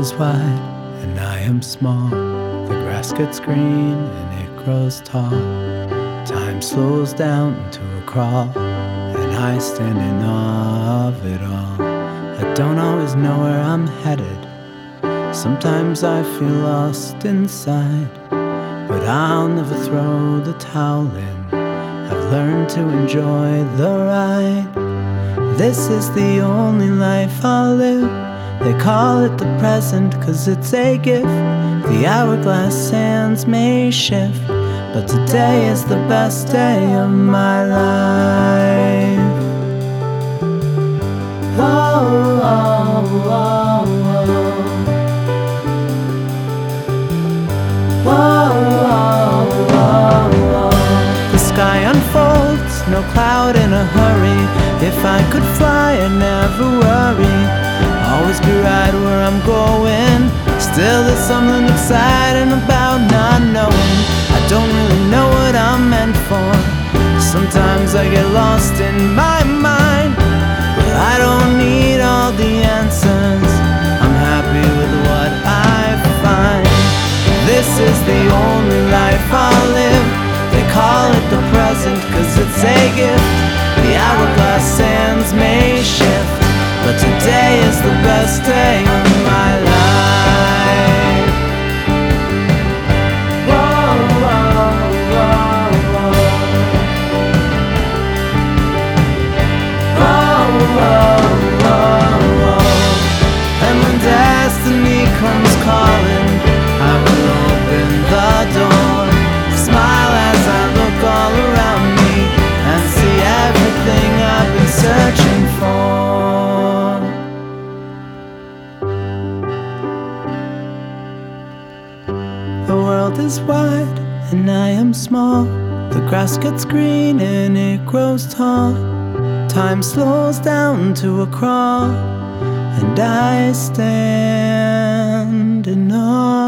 is wide and I am small. The grass gets green and it grows tall. Time slows down to a crawl, and I stand in awe of it all. I don't always know where I'm headed. Sometimes I feel lost inside, but I'll never throw the towel in. I've learned to enjoy the ride. This is the only life I'll live. They call it the present 'cause it's a gift. The hourglass sands may shift, but today is the best day of my life. Oh, oh, oh, oh. Oh, oh, oh, oh. The sky unfolds, no cloud in a hurry. If I could fly, I'd never worry. Always be right where I'm going. Still there's something exciting about not knowing. I don't really know what I'm meant for. Sometimes I get lost in my mind, but I don't need all the answers. I'm happy with what I find. This is the only life I'll live. They call it the present 'cause it's a gift. The hourglass sands may shift, but today is the best day of my life. Whoa, whoa, whoa, whoa. Whoa, whoa, whoa, whoa. And when destiny comes calling, I will open the door, smile as I look all around me, and see everything I've been searching for. The world is wide and I am small. The grass gets green and it grows tall. Time slows down to a crawl, and I stand in awe